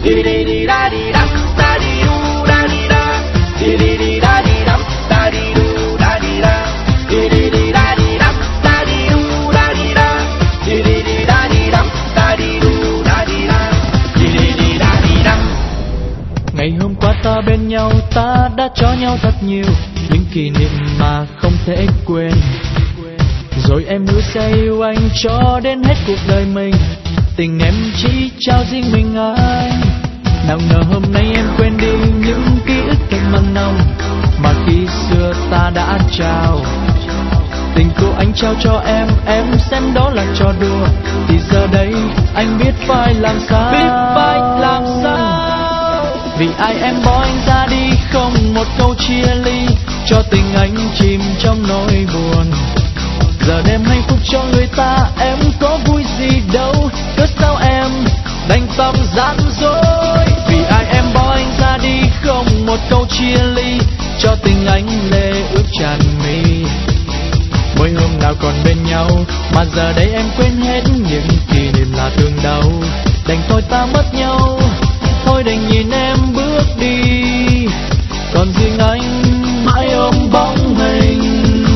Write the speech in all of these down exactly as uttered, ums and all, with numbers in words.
Đi đi đi da đi đắm da đi đu da đi da. Đi đi đi da đi đắm da đi đu da đi da. Đi đi đi da đi đắm da đi đu da đi da. Đi đi đi da đi đắm da đi đu da đi da. Đi đi đi da đi đắm. Ngày hôm qua ta bên nhau, ta đã cho nhau thật nhiều những kỷ niệm mà không thể quên. Rồi em hứa sẽ yêu anh cho đến hết cuộc đời mình. Tình em chỉ trao riêng mình anh. Nào ngờ hôm nay em quên đi những ký ức thật mặn nồng mà khi xưa ta đã trao. Tình của anh trao cho em, em xem đó là trò đùa. Thì giờ đây anh biết phải làm sao, biết phải làm sao. Vì ai em bỏ anh ra đi, không một câu chia ly, cho tình anh chìm trong nỗi buồn. Giờ đêm hạnh phúc cho người ta, em có vui gì đâu, cớ sao em đành tâm gian dối. Vì ai em bỏ anh ra đi, không một câu chia ly, cho tình anh lệ ướt tràn mi. Mỗi hôm nào còn bên nhau, mà giờ đây em quên hết những kỷ niệm là thương đau. Đành thôi ta mất nhau, thôi đành nhìn em bước đi, còn riêng anh mãi ôm bóng hình.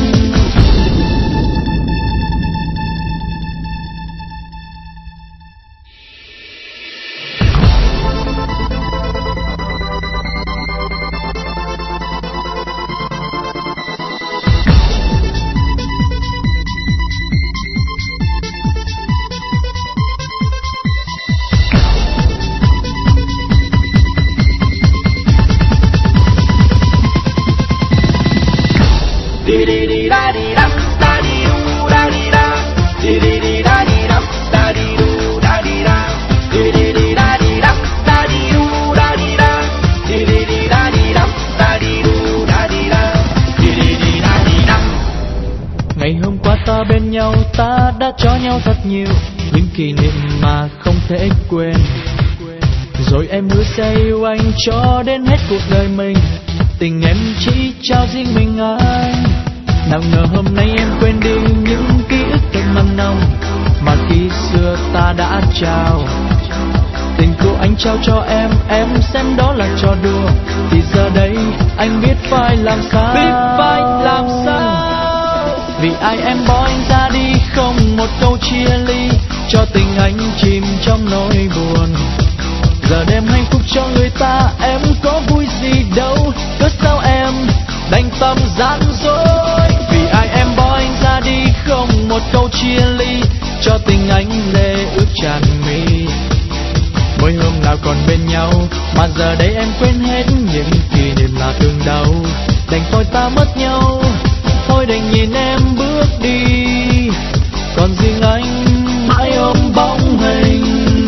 Đi đi đi da đi đắm da đi đu da đi da. Đi đi đi da đi đắm da đi đu da đi da. Đi đi đi da đi đắm da đi đu da đi da. Đi đi đi da đi đắm da đi đu da đi da. Đi đi đi da đi đắm. Ngày hôm qua ta bên nhau, ta đã cho nhau thật nhiều những kỷ niệm mà không thể quên. Rồi em hứa sẽ yêu anh cho đến hết cuộc đời mình. Tình em chỉ trao riêng mình anh. Nào ngờ hôm nay em quên đi những ký ức thật mặn nồng mà khi xưa ta đã trao. Tình của anh trao cho em, em xem đó là trò đùa. Thì giờ đây anh biết phải làm sao, biết phải làm sao. Vì ai em bỏ anh ra đi, không một câu chia ly, cho tình anh chìm trong nỗi buồn. Giờ đêm hạnh phúc cho người ta, em có vui gì đâu, cớ sao em đành tâm gian dối. Vì ai em bỏ anh ra đi, không một câu chia ly, cho tình anh lệ ướt tràn mi. Mỗi hôm nào còn bên nhau, mà giờ đây em quên hết những kỷ niệm là thương đau. Đành thôi ta mất nhau, thôi đành nhìn em bước đi, còn riêng anh mãi ôm bóng hình.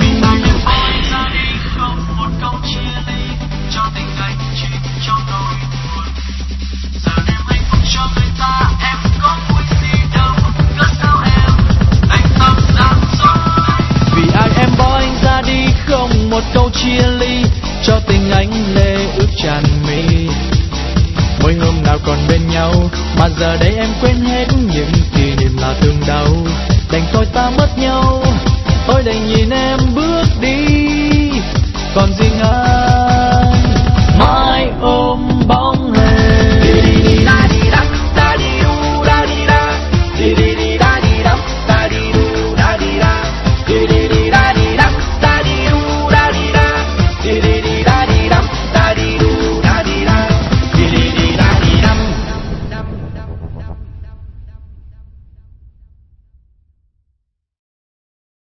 Một câu chia ly, cho tình anh lệ ướt tràn mi. Mỗi hôm nào còn bên nhau, mà giờ đây em quên hết những kỷ niệm là thương đau. Đành thôi ta mất nhau,